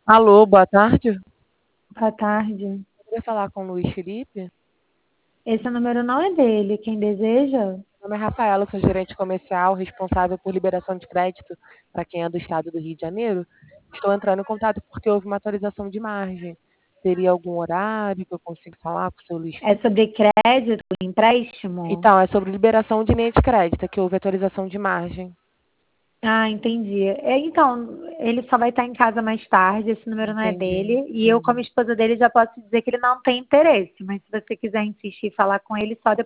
Alô, boa tarde. Boa tarde. Eu queria falar com o Luiz Felipe. Esse número não é dele. Quem deseja? Meu nome é Rafaela, sou gerente comercial responsável por liberação de crédito para quem é do estado do Rio de Janeiro. Estou entrando em contato porque houve uma atualização de margem. Teria algum horário que eu consiga falar com o seu Luiz É Felipe? sobre crédito, empréstimo? Então, é sobre liberação de linha de crédito, que houve atualização de margem. Ah, entendi. Então, ele só vai estar em casa mais tarde, esse número não é Entendi, dele. E eu, como entendi. esposa dele, já posso dizer que ele não tem interesse. Mas se você quiser insistir e falar com ele, só depois